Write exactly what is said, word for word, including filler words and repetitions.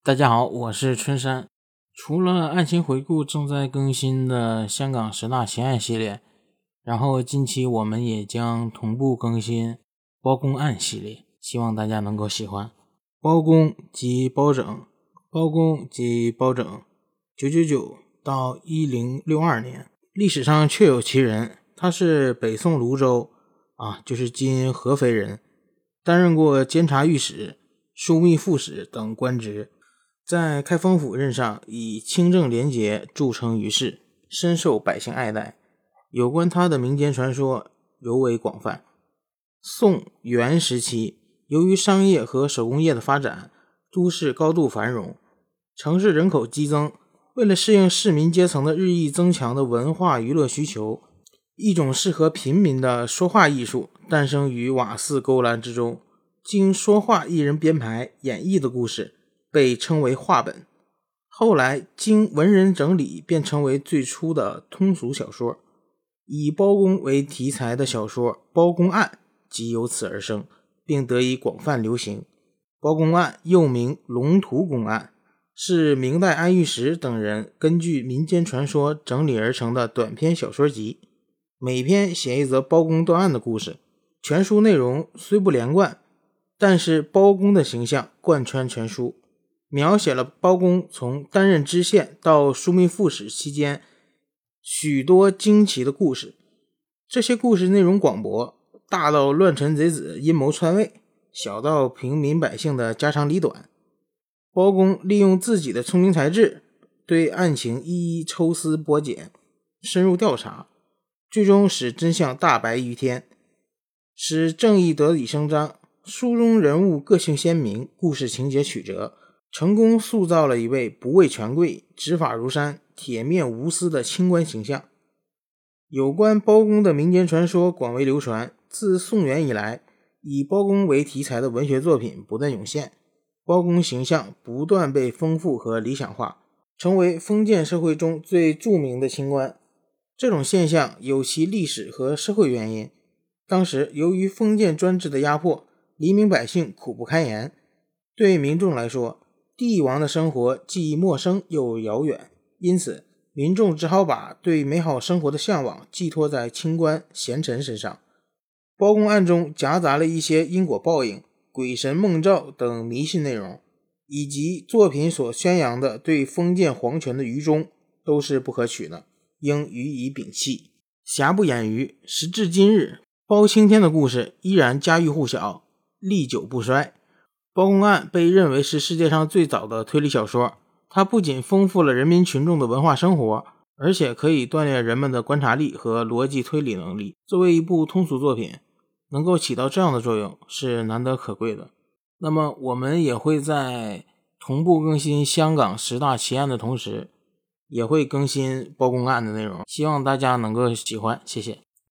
大家好，我是春山。除了案情回顾正在更新的香港十大奇案系列，然后近期我们也将同步更新包公案系列，希望大家能够喜欢。包公即包拯，包公即包拯九九九到一零六二年，历史上确有其人，他是北宋泸州啊，就是今合肥人，担任过监察御史、枢密副使等官职，在开封府任上以清正廉洁著称于世，深受百姓爱戴。有关他的民间传说尤为广泛。宋元时期，由于商业和手工业的发展，都市高度繁荣，城市人口激增，为了适应市民阶层的日益增强的文化娱乐需求，一种适合平民的说话艺术诞生于瓦肆勾栏之中，经说话艺人编排演绎的故事被称为话本，后来经文人整理便成为最初的通俗小说。以包公为题材的小说《包公案》即由此而生，并得以广泛流行。包公案又名龙图公案，是明代安御史等人根据民间传说整理而成的短篇小说集，每篇写一则包公断案的故事。全书内容虽不连贯，但是包公的形象贯穿全书，描写了包公从担任知县到枢密副使期间许多惊奇的故事。这些故事内容广博，大到乱臣贼子阴谋篡位，小到平民百姓的家长里短。包公利用自己的聪明才智，对案情一一抽丝剥茧，深入调查，最终使真相大白于天，使正义得以伸张。书中人物个性鲜明，故事情节曲折，成功塑造了一位不畏权贵、执法如山、铁面无私的清官形象。有关包公的民间传说广为流传，自宋元以来，以包公为题材的文学作品不断涌现，包公形象不断被丰富和理想化，成为封建社会中最著名的清官。这种现象有其历史和社会原因。当时由于封建专制的压迫，黎民百姓苦不堪言，对民众来说，帝王的生活既陌生又遥远，因此民众只好把对美好生活的向往寄托在清官贤臣身上。包公案中夹杂了一些因果报应、鬼神梦兆等迷信内容，以及作品所宣扬的对封建皇权的愚忠，都是不可取的，应予以摒弃。瑕不掩瑜，时至今日，包青天的故事依然家喻户晓，历久不衰。包公案被认为是世界上最早的推理小说，它不仅丰富了人民群众的文化生活，而且可以锻炼人们的观察力和逻辑推理能力。作为一部通俗作品，能够起到这样的作用是难得可贵的。那么我们也会在同步更新香港十大奇案的同时，也会更新包公案的内容，希望大家能够喜欢，谢谢。